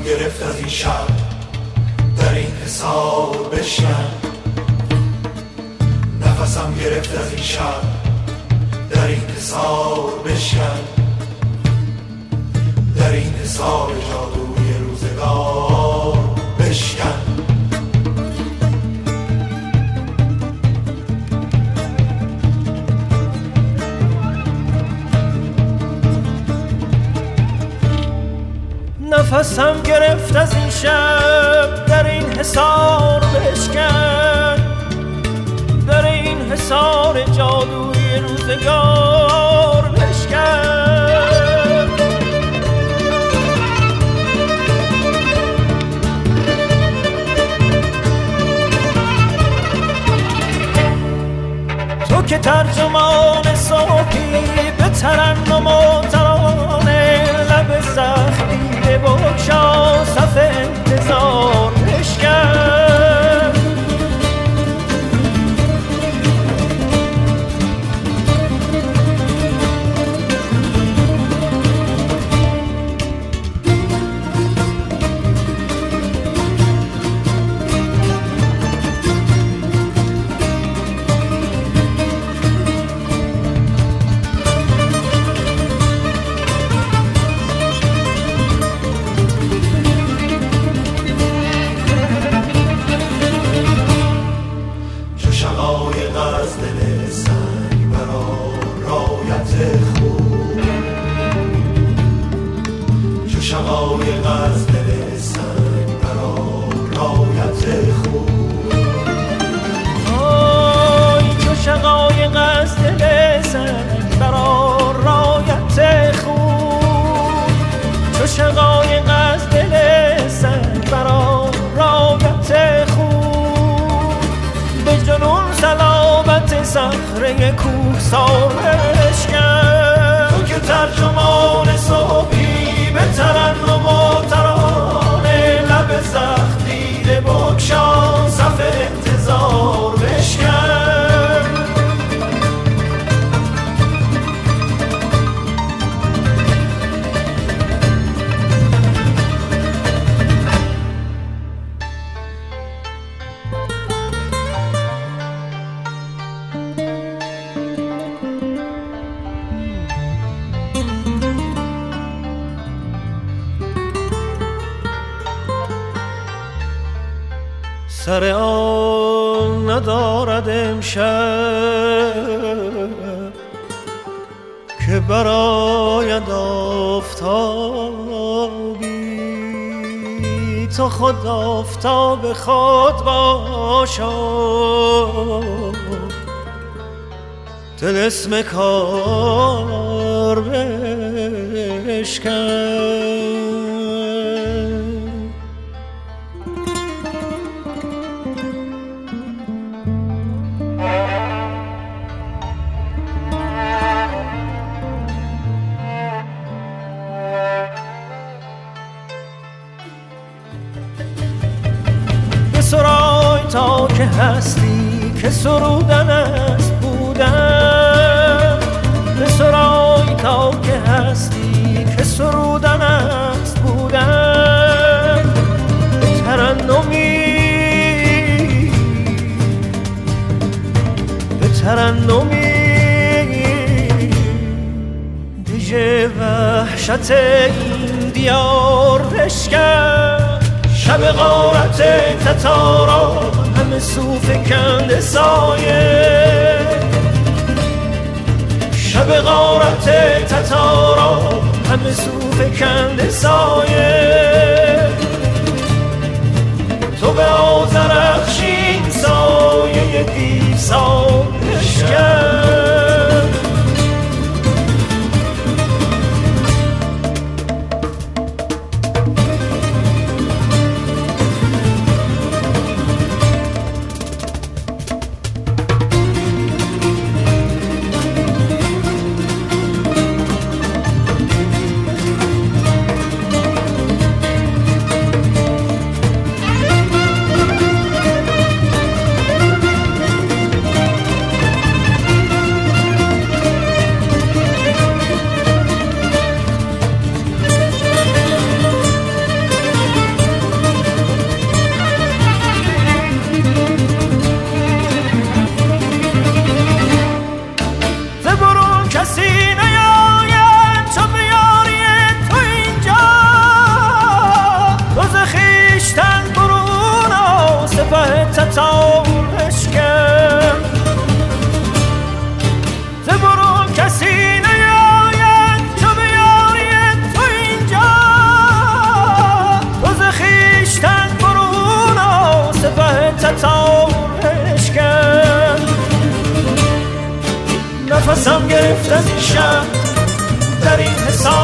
گرفت از این شب در این حصار بشکن، نفسم گرفت از این شب در این حصار بشکن، در این حصار جادوی روزگار بشکن. نفسم گرفت از این شب در این حصار بشکن، در این حصار جادوی روزگار بشکن. تو که ترجمان صافی به ترنم و ترانه، لب زخمی بگشا صف انتظار بشکن. شقایق از دل سنگ برا رایت خوب، به جنون صلابت صخره کوهسار بشکن. تو که ترجمان صبحی به ترنم و ترانه، لب زخمی بگشا صف انتظار بشکن. سر آن ندارد امشب که براید آفتابی، تو خود آفتاب خود باشا، طلسم کار بشکن. سرای تا که هستی که سرودن است بودن، به سرای تا که هستی که سرودن است بودن. به ترنمی دیجه وحشت این دیار بشکن. شب غارت تتارا همه صوف کند سایه، شب غارت تتارا همه صوف کند سایه. تو به آذرخشین سایه دیو سال بشکن. تنگ برون و سپه تتار بشکن. نفسم گرفت از این شب در این حساب